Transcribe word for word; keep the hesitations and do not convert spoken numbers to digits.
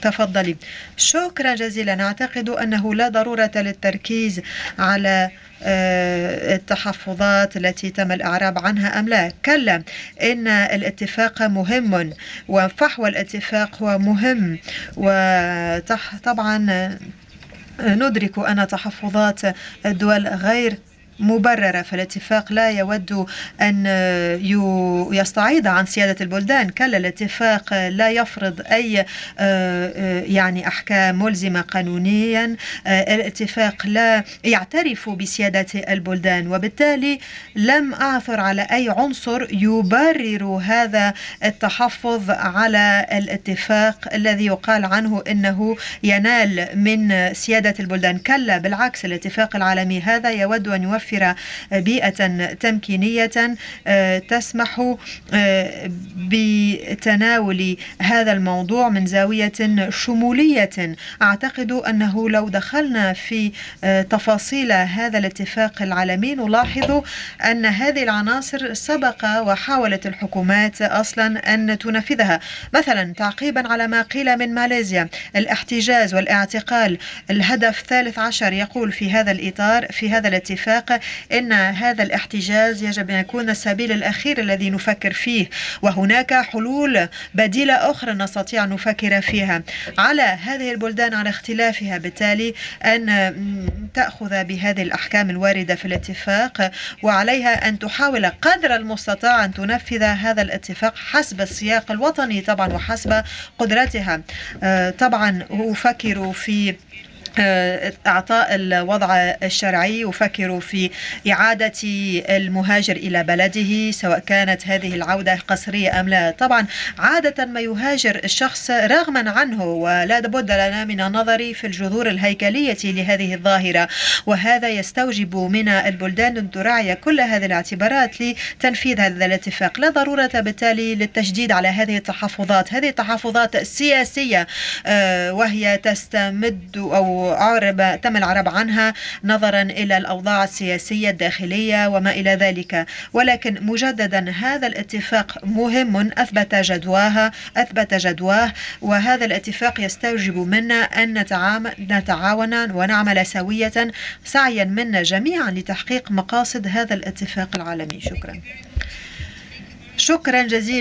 تفضلي. شكرا جزيلا. أعتقد أنه لا ضرورة للتركيز على التحفظات التي تم الإعراب عنها أم لا. كلا، إن الاتفاق مهم، وفحوى الاتفاق هو مهم. وطبعا ندرك أن تحفظات الدول غير مبررة، فالاتفاق لا يود أن يستعيض عن سيادة البلدان. كلا، الاتفاق لا يفرض أي يعني أحكام ملزمة قانونيا. الاتفاق لا يعترف بسيادة البلدان، وبالتالي لم أعثر على أي عنصر يبرر هذا التحفظ على الاتفاق الذي يقال عنه إنه ينال من سيادة البلدان. كلا، بالعكس، الاتفاق العالمي هذا يود أن يوفر بيئة تمكينية تسمح بتناول هذا الموضوع من زاوية شمولية. أعتقد أنه لو دخلنا في تفاصيل هذا الاتفاق العالمي نلاحظ أن هذه العناصر سبق وحاولت الحكومات أصلا أن تنفذها. مثلا تعقيبا على ما قيل من ماليزيا، الاحتجاز والاعتقال، الهدف الثالث عشر يقول في هذا الإطار في هذا الاتفاق إن هذا الاحتجاز يجب أن يكون السبيل الأخير الذي نفكر فيه، وهناك حلول بديلة أخرى نستطيع أن نفكر فيها على هذه البلدان على اختلافها، بالتالي أن تأخذ بهذه الأحكام الواردة في الاتفاق، وعليها أن تحاول قدر المستطاع أن تنفذ هذا الاتفاق حسب السياق الوطني طبعا وحسب قدرتها. طبعا أفكر في إعطاء الوضع الشرعي، يفكر في إعادة المهاجر إلى بلده سواء كانت هذه العودة قسرية أم لا. طبعا عادة ما يهاجر الشخص رغما عنه، ولا بد لنا من النظر في الجذور الهيكلية لهذه الظاهرة، وهذا يستوجب من البلدان أن تراعي كل هذه الاعتبارات لتنفيذ هذا الاتفاق. لا ضرورة بالتالي للتشديد على هذه التحفظات. هذه التحفظات سياسية وهي تستمد أو عرب تم العرب عنها نظرا إلى الأوضاع السياسية الداخلية وما إلى ذلك. ولكن مجددا هذا الاتفاق مهم، أثبت جدواه أثبت جدواه وهذا الاتفاق يستوجب منا أن نتعاون ونعمل سوية سعيا منا جميعا لتحقيق مقاصد هذا الاتفاق العالمي. شكرا. شكرا جزيلا.